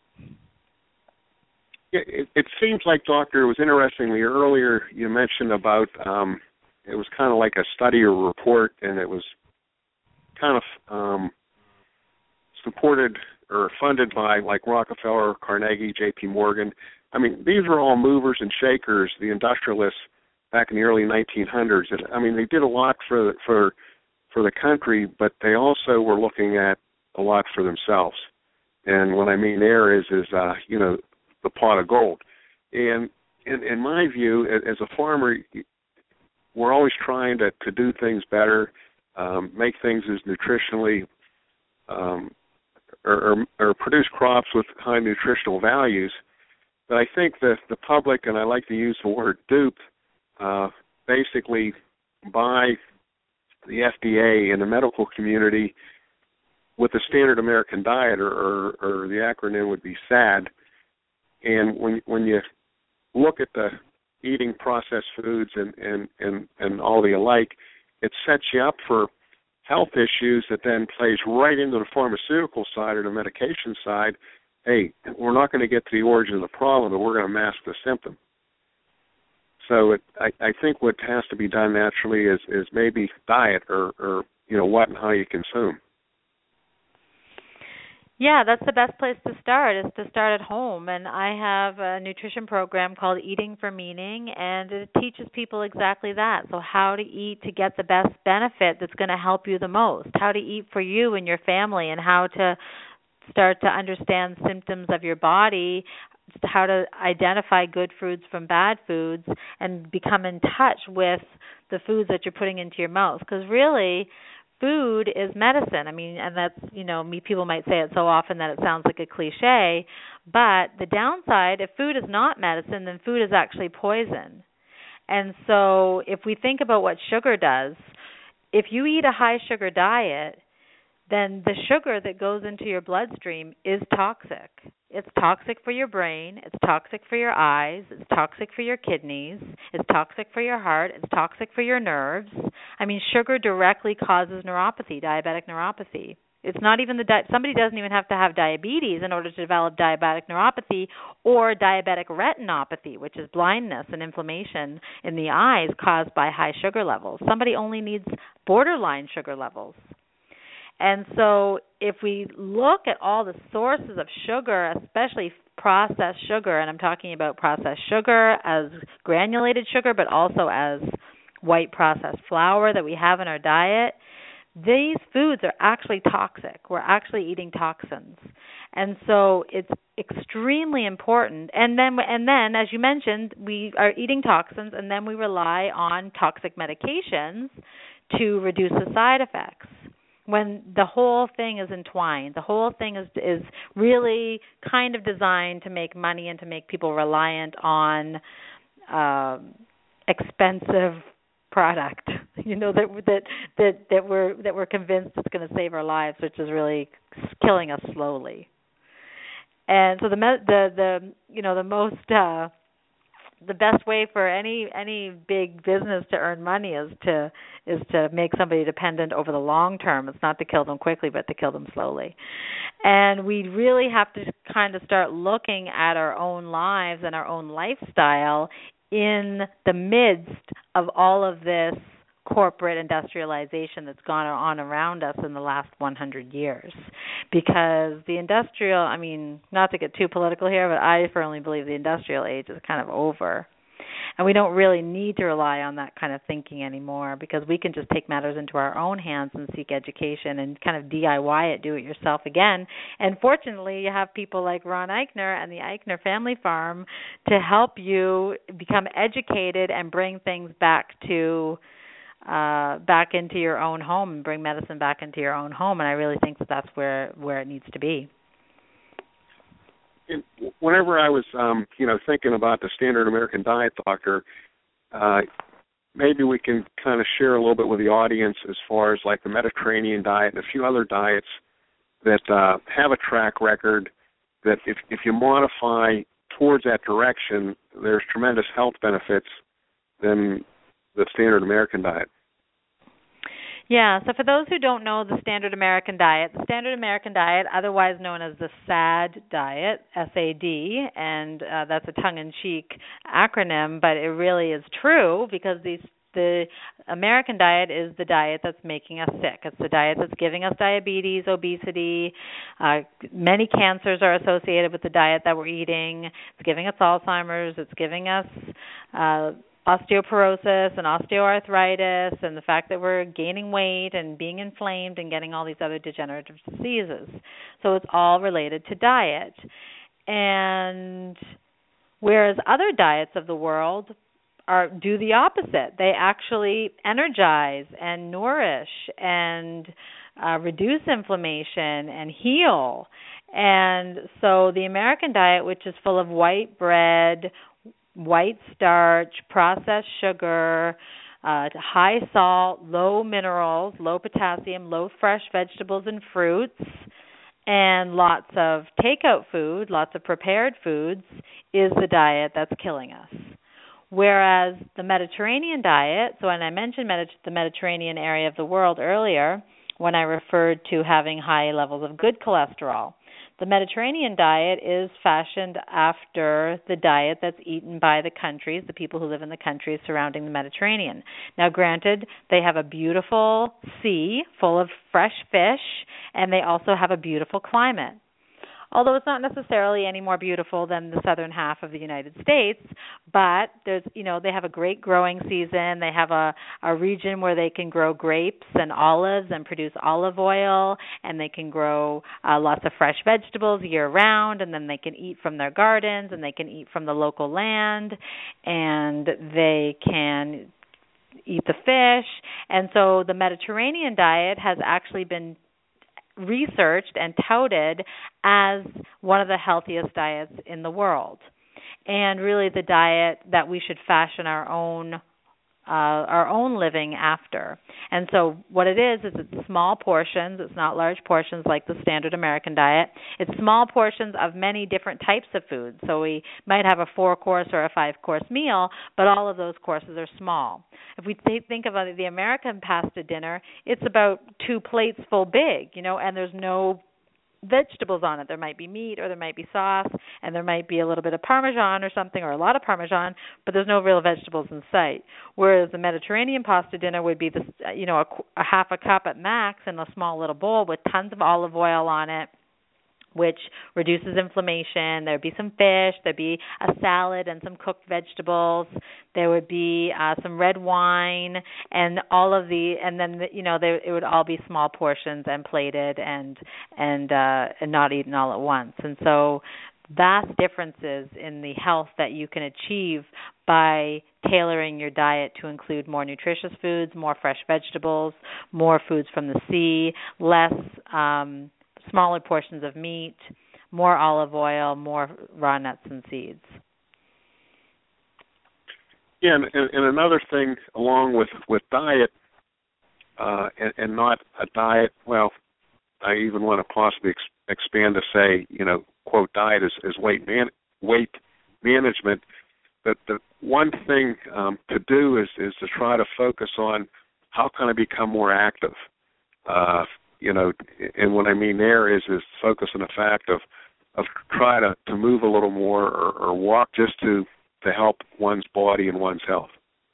Yeah, it, it seems like, Doctor, it was interestingly earlier you mentioned about um, it was kind of like a study or report, and it was kind of um, supported or funded by like Rockefeller, Carnegie, J P Morgan. I mean, these are all movers and shakers, the industrialists back in the early nineteen hundreds. And, I mean, they did a lot for for for the country, but they also were looking at a lot for themselves. And what I mean there is, is uh, you know, the pot of gold. And in, in my view, as a farmer, we're always trying to, to do things better, um, make things as nutritionally, um, or, or, or produce crops with high nutritional values. But I think that the public, and I like to use the word duped, uh, basically by the F D A and the medical community with the standard American diet, or, or, or the acronym would be SAD. And when when you look at the eating processed foods and, and, and, and all the alike, it sets you up for health issues that then plays right into the pharmaceutical side or the medication side. Hey, we're not going to get to the origin of the problem, but we're going to mask the symptom. So it, I, I think what has to be done naturally is, is maybe diet, or, or, you know, what and how you consume. Yeah, that's the best place to start, is to start at home. And I have a nutrition program called Eating for Meaning, and it teaches people exactly that. So how to eat to get the best benefit that's going to help you the most, how to eat for you and your family, and how to start to understand symptoms of your body, how to identify good foods from bad foods, and become in touch with the foods that you're putting into your mouth. Because really, food is medicine. I mean, and that's, you know, me, people might say it so often that it sounds like a cliche, but the downside, if food is not medicine, then food is actually poison. And so if we think about what sugar does, if you eat a high sugar diet, then the sugar that goes into your bloodstream is toxic. It's toxic for your brain, it's toxic for your eyes, it's toxic for your kidneys, it's toxic for your heart, it's toxic for your nerves. I mean, sugar directly causes neuropathy, diabetic neuropathy. It's not even the di- somebody doesn't even have to have diabetes in order to develop diabetic neuropathy or diabetic retinopathy, which is blindness and inflammation in the eyes caused by high sugar levels. Somebody only needs borderline sugar levels. And so if we look at all the sources of sugar, especially processed sugar, and I'm talking about processed sugar as granulated sugar, but also as white processed flour that we have in our diet, these foods are actually toxic. We're actually eating toxins. And so it's extremely important. And then, and then, as you mentioned, we are eating toxins, and then we rely on toxic medications to reduce the side effects, when the whole thing is entwined. The whole thing is is really kind of designed to make money and to make people reliant on uh, expensive product, you know, that that that that we're that we're convinced it's going to save our lives, which is really killing us slowly. And so the the the you know the most uh, the best way for any any big business to earn money is to is to make somebody dependent over the long term. It's not to kill them quickly, but to kill them slowly. And we really have to kind of start looking at our own lives and our own lifestyle in the midst of all of this corporate industrialization that's gone on around us in the last one hundred years. Because the industrial, I mean, not to get too political here, but I firmly believe the industrial age is kind of over. And we don't really need to rely on that kind of thinking anymore, because we can just take matters into our own hands and seek education and kind of D I Y it, do it yourself again. And fortunately, you have people like Ron Eichner and the Eichner Family Farm to help you become educated and bring things back to uh, back into your own home and bring medicine back into your own home. And I really think that that's where, where it needs to be. And whenever I was, um, you know, thinking about the standard American diet, doctor, uh, maybe we can kind of share a little bit with the audience as far as like the Mediterranean diet and a few other diets that uh, have a track record that if, if you modify towards that direction, there's tremendous health benefits than the standard American diet. Yeah, so for those who don't know the standard American diet, the standard American diet, otherwise known as the SAD diet, S A D, and uh, that's a tongue-in-cheek acronym, but it really is true, because these the American diet is the diet that's making us sick. It's the diet that's giving us diabetes, obesity. Uh, many cancers are associated with the diet that we're eating. It's giving us Alzheimer's. It's giving us uh, osteoporosis and osteoarthritis and the fact that we're gaining weight and being inflamed and getting all these other degenerative diseases. So it's all related to diet. And whereas other diets of the world are do the opposite. They actually energize and nourish and uh, reduce inflammation and heal. And so the American diet, which is full of white bread, white starch, processed sugar, uh, high salt, low minerals, low potassium, low fresh vegetables and fruits, and lots of takeout food, lots of prepared foods, is the diet that's killing us. Whereas the Mediterranean diet, so when I mentioned Medi- the Mediterranean area of the world earlier, when I referred to having high levels of good cholesterol, the Mediterranean diet is fashioned after the diet that's eaten by the countries, the people who live in the countries surrounding the Mediterranean. Now, granted, they have a beautiful sea full of fresh fish, and they also have a beautiful climate. Although it's not necessarily any more beautiful than the southern half of the United States, but there's, you know, they have a great growing season. They have a, a region where they can grow grapes and olives and produce olive oil, and they can grow uh, lots of fresh vegetables year round, and then they can eat from their gardens, and they can eat from the local land, and they can eat the fish. And so the Mediterranean diet has actually been researched and touted as one of the healthiest diets in the world, and really the diet that we should fashion our own uh, our own living after. And so what it is is it's small portions. It's not large portions like the standard American diet. It's small portions of many different types of food. So we might have a four-course or a five-course meal, but all of those courses are small. If we th- think about the American pasta dinner, it's about two plates full big, you know, and there's no vegetables on it. There might be meat or there might be sauce, and there might be a little bit of Parmesan or something, or a lot of Parmesan, but there's no real vegetables in sight. Whereas the Mediterranean pasta dinner would be this, you know, a, a half a cup at max in a small little bowl with tons of olive oil on it, which reduces inflammation. There would be some fish. There would be a salad and some cooked vegetables. There would be uh, some red wine, and all of the, and then the, you know, there, it would all be small portions and plated and and uh, and not eaten all at once. And so, vast differences in the health that you can achieve by tailoring your diet to include more nutritious foods, more fresh vegetables, more foods from the sea, less um, smaller portions of meat, more olive oil, more raw nuts and seeds. Yeah, and, and another thing along with, with diet, uh, and, and not a diet, well, I even want to possibly ex- expand to say, you know, quote, diet is, is weight man- weight management. But the one thing um, to do is, is to try to focus on how can I become more active. Uh, you know, and what I mean there is is focus on the fact of of try to, to move a little more or, or walk just to, to help one's body and one's health.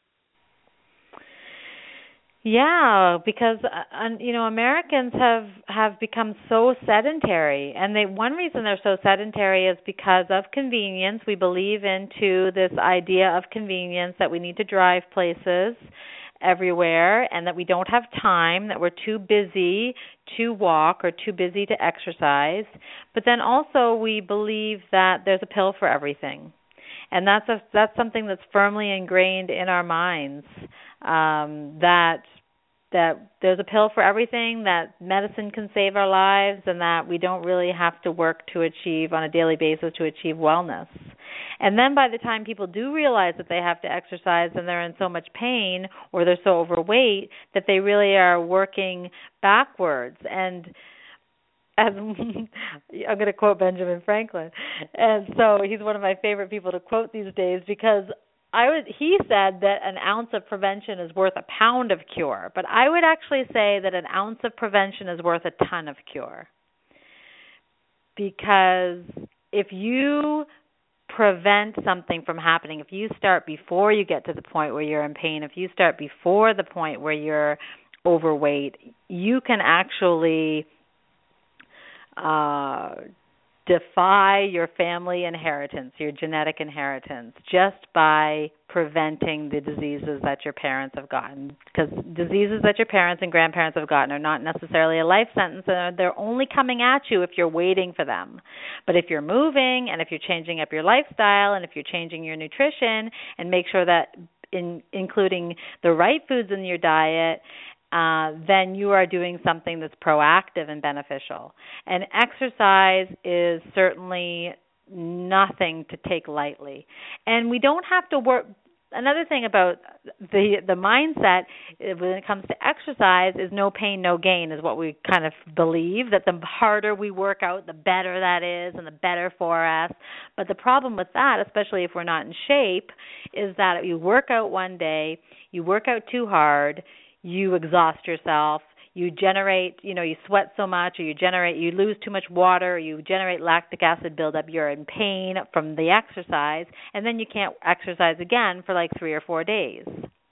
Yeah, because uh, you know, Americans have have become so sedentary, and they one reason they're so sedentary is because of convenience. We believe into this idea of convenience, that we need to drive places everywhere, and that we don't have time, that we're too busy to walk or too busy to exercise. But then also we believe that there's a pill for everything. And that's a, that's something that's firmly ingrained in our minds, um, that that there's a pill for everything, that medicine can save our lives, and that we don't really have to work to achieve on a daily basis to achieve wellness. And then by the time people do realize that they have to exercise and they're in so much pain or they're so overweight that they really are working backwards. And as I'm going to quote Benjamin Franklin, and so he's one of my favorite people to quote these days, because I would, he said that an ounce of prevention is worth a pound of cure, but I would actually say that an ounce of prevention is worth a ton of cure. Because if you prevent something from happening, if you start before you get to the point where you're in pain, if you start before the point where you're overweight, you can actually uh, defy your family inheritance, your genetic inheritance, just by preventing the diseases that your parents have gotten. Because diseases that your parents and grandparents have gotten are not necessarily a life sentence, and they're only coming at you if you're waiting for them. But if you're moving, and if you're changing up your lifestyle, and if you're changing your nutrition, and make sure that in including the right foods in your diet, Uh, then you are doing something that's proactive and beneficial. And exercise is certainly nothing to take lightly. And we don't have to work. Another thing about the the mindset when it comes to exercise is no pain, no gain is what we kind of believe, that the harder we work out, the better that is and the better for us. But the problem with that, especially if we're not in shape, is that you work out one day, you work out too hard, you exhaust yourself, you generate, you know, you sweat so much, or you generate, you lose too much water, or you generate lactic acid buildup, you're in pain from the exercise, and then you can't exercise again for like three or four days.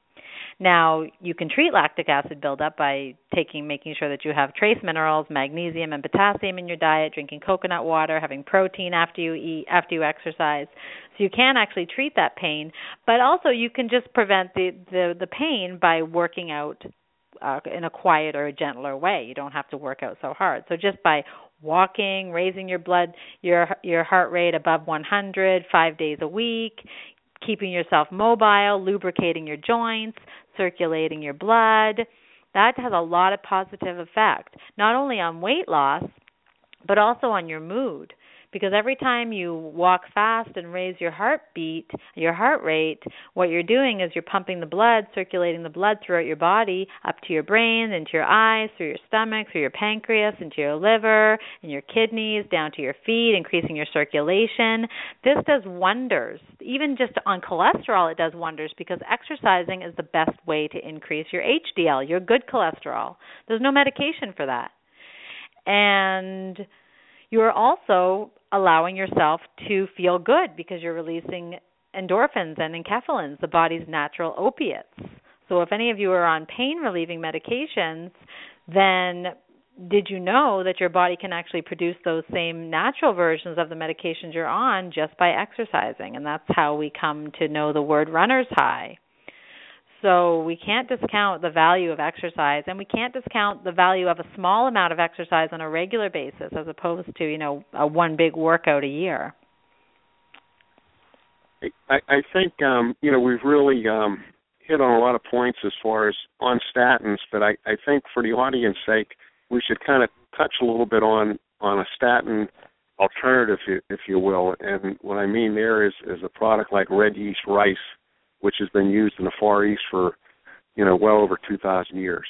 Now, you can treat lactic acid buildup by taking, making sure that you have trace minerals, magnesium and potassium in your diet, drinking coconut water, having protein after you eat, after you exercise. So you can actually treat that pain, but also you can just prevent the, the, the pain by working out uh, in a quiet or a gentler way. You don't have to work out so hard. So just by walking, raising your blood, your your heart rate above one hundred five days a week, keeping yourself mobile, lubricating your joints, circulating your blood, that has a lot of positive effect, not only on weight loss, but also on your mood. Because every time you walk fast and raise your heartbeat, your heart rate, what you're doing is you're pumping the blood, circulating the blood throughout your body, up to your brain, into your eyes, through your stomach, through your pancreas, into your liver, and your kidneys, down to your feet, increasing your circulation. This does wonders. Even just on cholesterol, it does wonders, because exercising is the best way to increase your H D L, your good cholesterol. There's no medication for that. And you are also allowing yourself to feel good because you're releasing endorphins and enkephalins, the body's natural opiates. So if any of you are on pain-relieving medications, then did you know that your body can actually produce those same natural versions of the medications you're on just by exercising? And that's how we come to know the word runner's high. So we can't discount the value of exercise, and we can't discount the value of a small amount of exercise on a regular basis as opposed to, you know, a one big workout a year. I, I think, um, you know, we've really um, hit on a lot of points as far as on statins, but I, I think for the audience's sake, we should kind of touch a little bit on, on a statin alternative, if you will. And what I mean there is, is a product like red yeast rice, which has been used in the Far East for, you know, well over two thousand years.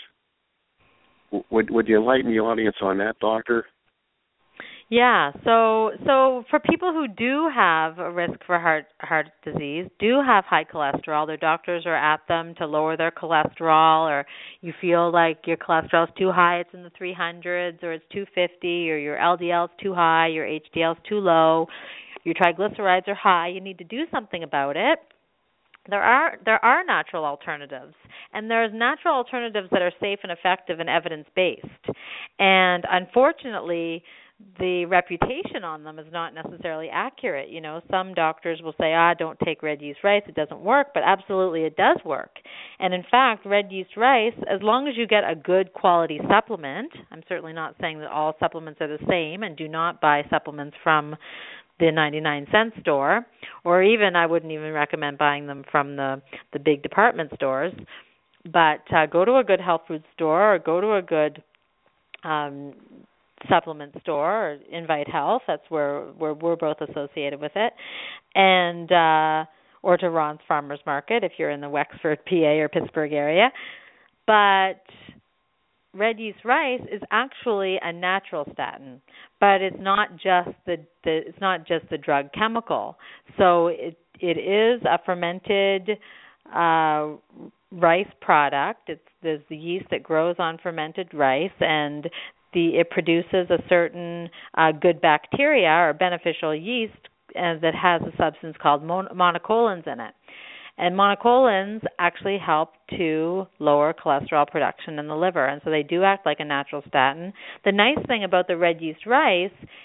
Would would you enlighten the audience on that, Doctor? Yeah, so so for people who do have a risk for heart heart disease, do have high cholesterol, their doctors are at them to lower their cholesterol, or you feel like your cholesterol is too high, it's in the three hundreds, or it's two fifty, or your L D L is too high, your H D L is too low, your triglycerides are high, you need to do something about it. There are there are natural alternatives, and there's natural alternatives that are safe and effective and evidence-based. And unfortunately, the reputation on them is not necessarily accurate. You know, some doctors will say, ah, don't take red yeast rice, it doesn't work, but absolutely it does work. And in fact, red yeast rice, as long as you get a good quality supplement, I'm certainly not saying that all supplements are the same, and do not buy supplements from the ninety-nine cent store, or even I wouldn't even recommend buying them from the, the big department stores, but uh, go to a good health food store, or go to a good um, supplement store, or Invite Health, that's where, where we're both associated with it, and uh, or to Ron's Farmers Market if you're in the Wexford, P A or Pittsburgh area. But red yeast rice is actually a natural statin, but it's not just the, the it's not just the drug chemical. So it it is a fermented uh, rice product. It's there's the yeast that grows on fermented rice, and the it produces a certain uh, good bacteria or beneficial yeast uh, that has a substance called mon- monocolins in it. And monocolins actually help to lower cholesterol production in the liver, and so they do act like a natural statin. The nice thing about the red yeast rice,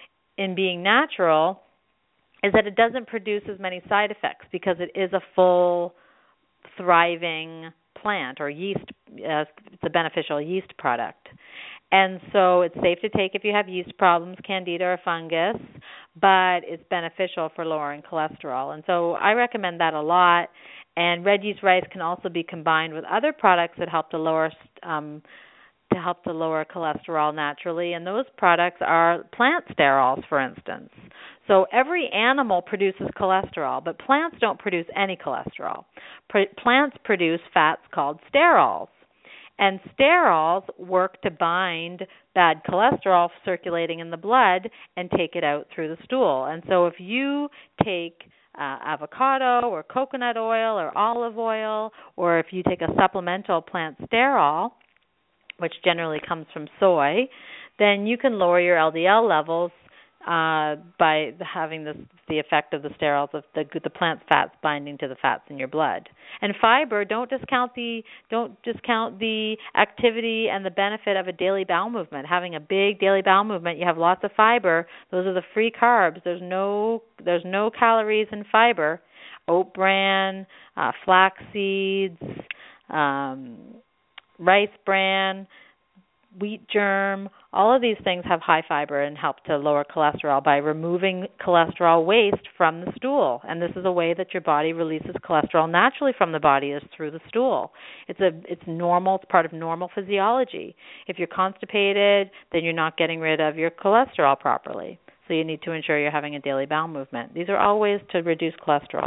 in being natural is that it doesn't produce as many side effects because it is a full, thriving plant or yeast. Uh, it's a beneficial yeast product. And so it's safe to take if you have yeast problems, candida or fungus, but it's beneficial for lowering cholesterol. And so I recommend that a lot. And red yeast rice can also be combined with other products that help to lower um, to help to lower cholesterol naturally. And those products are plant sterols, for instance. So every animal produces cholesterol, but plants don't produce any cholesterol. Pr- plants produce fats called sterols. And sterols work to bind bad cholesterol circulating in the blood and take it out through the stool. And so if you take uh, avocado or coconut oil or olive oil, or if you take a supplemental plant sterol, which generally comes from soy, then you can lower your L D L levels uh, by having this, the effect of the sterols of the, the plant fats binding to the fats in your blood. And fiber, don't discount the don't discount the activity and the benefit of a daily bowel movement. Having a big daily bowel movement, you have lots of fiber. Those are the free carbs. There's no there's no calories in fiber. Oat bran, uh, flax seeds, um, rice bran, wheat germ, all of these things have high fiber and help to lower cholesterol by removing cholesterol waste from the stool. And this is a way that your body releases cholesterol naturally from the body is through the stool. It's a it's normal, it's part of normal physiology. If you're constipated, then you're not getting rid of your cholesterol properly. So you need to ensure you're having a daily bowel movement. These are all ways to reduce cholesterol.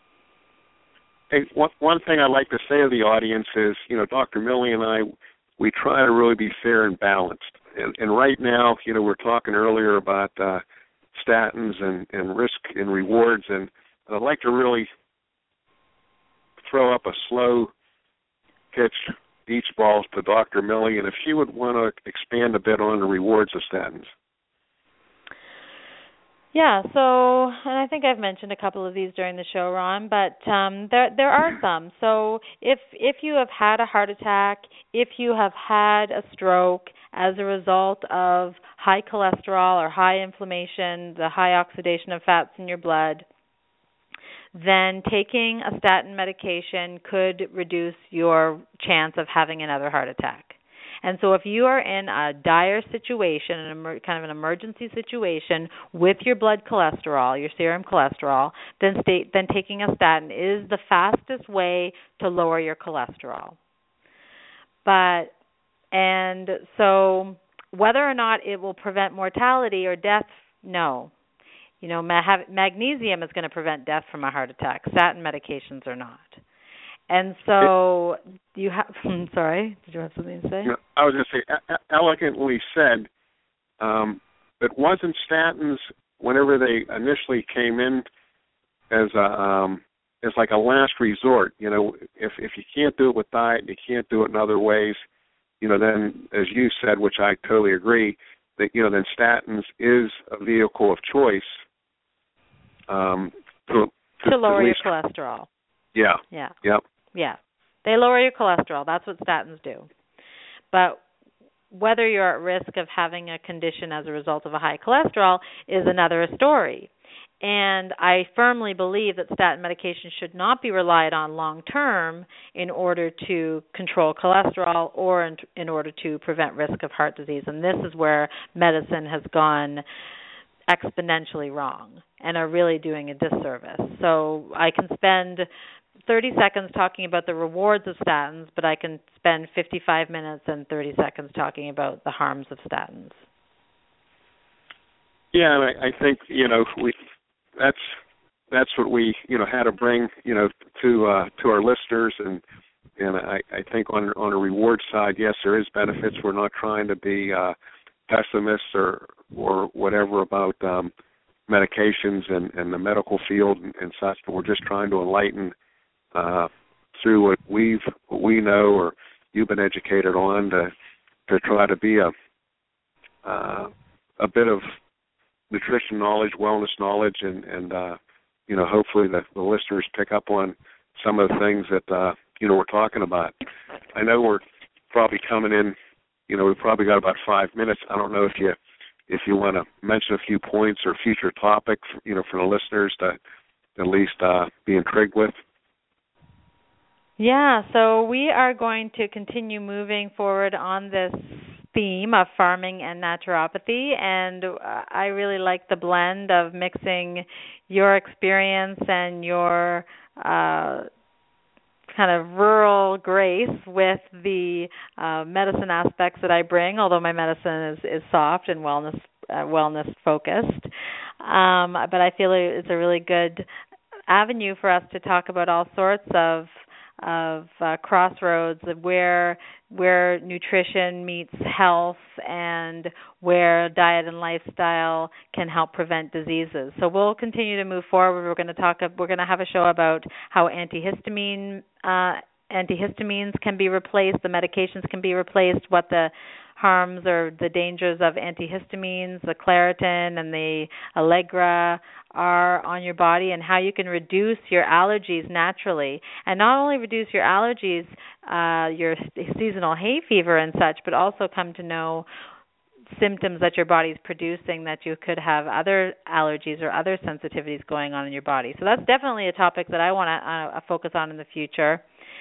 Hey, one, one thing I'd like to say to the audience is, you know, Doctor Millie and I, we try to really be fair and balanced. And, and right now, you know, we we're talking earlier about uh, statins and, and risk and rewards, and I'd like to really throw up a slow pitch beach balls to Doctor Millie, and if she would want to expand a bit on the rewards of statins. Yeah, so, and I think I've mentioned a couple of these during the show, Ron, but um, there there are some. So if if you have had a heart attack, if you have had a stroke as a result of high cholesterol or high inflammation, the high oxidation of fats in your blood, then taking a statin medication could reduce your chance of having another heart attack. And so if you are in a dire situation, an emer- kind of an emergency situation with your blood cholesterol, your serum cholesterol, then, sta- then taking a statin is the fastest way to lower your cholesterol. But, and so whether or not it will prevent mortality or death, no. You know, ma- magnesium is going to prevent death from a heart attack. Statin medications are not. And so you have, I'm sorry, did you have something to say? No, I was going to say, e- elegantly said, um, it wasn't statins whenever they initially came in as a, um, as like a last resort. You know, if if you can't do it with diet, you can't do it in other ways, you know, then, as you said, which I totally agree, that, you know, then statins is a vehicle of choice. Um, to, to, to lower least, your cholesterol. Yeah. Yeah. Yep. Yeah. They lower your cholesterol. That's what statins do. But whether you're at risk of having a condition as a result of a high cholesterol is another story. And I firmly believe that statin medication should not be relied on long term in order to control cholesterol or in, in order to prevent risk of heart disease. And this is where medicine has gone exponentially wrong and are really doing a disservice. So I can spend thirty seconds talking about the rewards of statins, but I can spend fifty-five minutes and thirty seconds talking about the harms of statins. Yeah, and I, I think, you know, we that's that's what we, you know, had to bring, you know, to uh, to our listeners, and and I, I think on on a reward side, yes, there is benefits. We're not trying to be uh, pessimists or or whatever about um, medications and, and the medical field and, and such, but we're just trying to enlighten uh, through what we've what we know or you've been educated on to to try to be a uh, a bit of nutrition knowledge, wellness knowledge, and, and uh, you know, hopefully the, the listeners pick up on some of the things that, uh, you know, we're talking about. I know we're probably coming in, you know, we've probably got about five minutes. I don't know if you if you want to mention a few points or future topics, you know, for the listeners to at least uh, be intrigued with. Yeah, so we are going to continue moving forward on this theme of farming and naturopathy, and uh, I really like the blend of mixing your experience and your uh, kind of rural grace with the uh, medicine aspects that I bring, although my medicine is, is soft and wellness uh, wellness focused. Um, but I feel it's a really good avenue for us to talk about all sorts of of uh, crossroads of where where nutrition meets health and where diet and lifestyle can help prevent diseases. So we'll continue to move forward. We're going to talk. We're going to have a show about how antihistamine uh, antihistamines can be replaced, the medications can be replaced, what the harms or the dangers of antihistamines, the Claritin and the Allegra are on your body, and how you can reduce your allergies naturally. And not only reduce your allergies, uh, your seasonal hay fever and such, but also come to know symptoms that your body's producing that you could have other allergies or other sensitivities going on in your body. So that's definitely a topic that I want to uh, focus on in the future.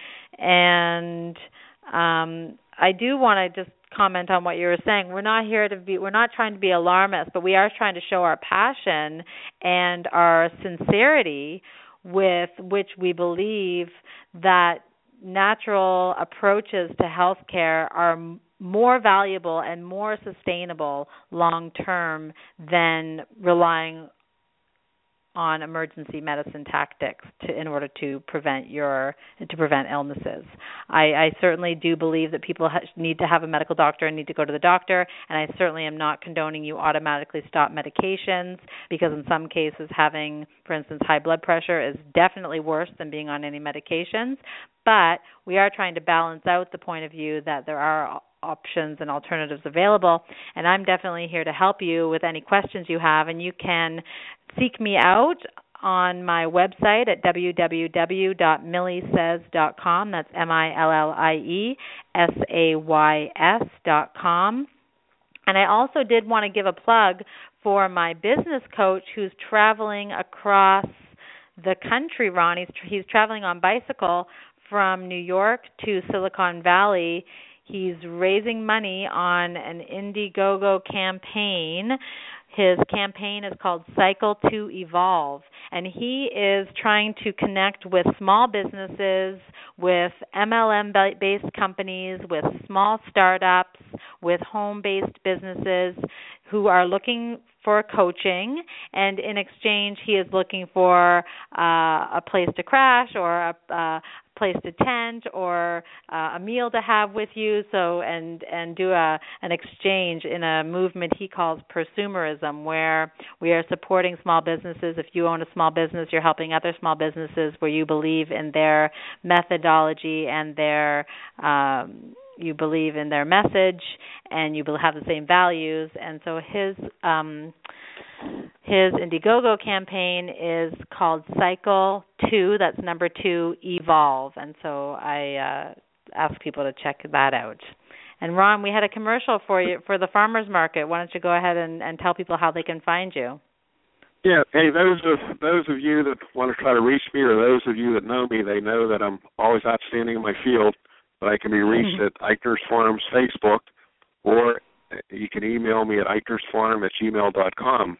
And um, I do want to just comment on what you were saying. We're not here to be, we're not trying to be alarmist, but we are trying to show our passion and our sincerity with which we believe that natural approaches to healthcare are more valuable and more sustainable long term than relying on emergency medicine tactics to, in order to prevent your to prevent illnesses. I, I certainly do believe that people ha- need to have a medical doctor and need to go to the doctor, and I certainly am not condoning you automatically stop medications, because in some cases having, for instance, high blood pressure is definitely worse than being on any medications. But we are trying to balance out the point of view that there are options and alternatives available, and I'm definitely here to help you with any questions you have, and you can seek me out on my website at w w w dot millie says dot com. That's M I L L I E S A Y S dot com. And I also did want to give a plug for my business coach who's traveling across the country, Ron. He's, he's traveling on bicycle from New York to Silicon Valley. He's raising money on an Indiegogo campaign. His campaign is called Cycle to Evolve, and he is trying to connect with small businesses, with M L M-based companies, with small startups, with home-based businesses who are looking for coaching, and in exchange he is looking for uh, a place to crash or a uh, place to tent or uh, a meal to have with you, so and and do a an exchange in a movement he calls prosumerism, where we are supporting small businesses. If you own a small business, you're helping other small businesses where you believe in their methodology and their um, you believe in their message and you have the same values. And so his um, his Indiegogo campaign is called Cycle two, that's number two, Evolve. And so I uh, ask people to check that out. And Ron, we had a commercial for you for the farmers market. Why don't you go ahead and, and tell people how they can find you? Yeah, hey, those of those of you that want to try to reach me, or those of you that know me, they know that I'm always outstanding in my field. But I can be reached at Eichner's Farms Facebook, or you can email me at eichnersfarm at gmail dot com.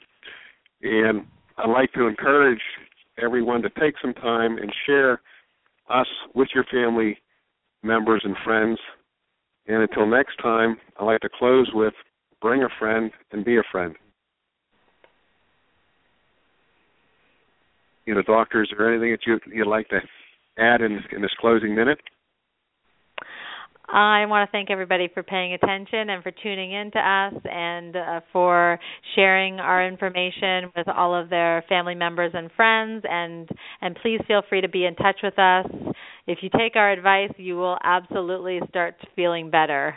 And I'd like to encourage everyone to take some time and share us with your family members and friends. And until next time, I'd like to close with bring a friend and be a friend. You know, doctors, is there anything that you, you'd like to add in, in this closing minute? I want to thank everybody for paying attention and for tuning in to us, and uh, for sharing our information with all of their family members and friends. And, and please feel free to be in touch with us. If you take our advice, you will absolutely start feeling better.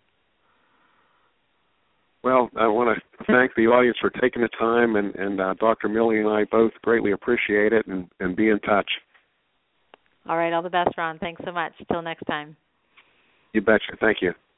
Well, I want to thank the audience for taking the time, and, and uh, Doctor Millie and I both greatly appreciate it, and, and be in touch. All right, all the best, Ron. Thanks so much. Till next time. You betcha. Thank you.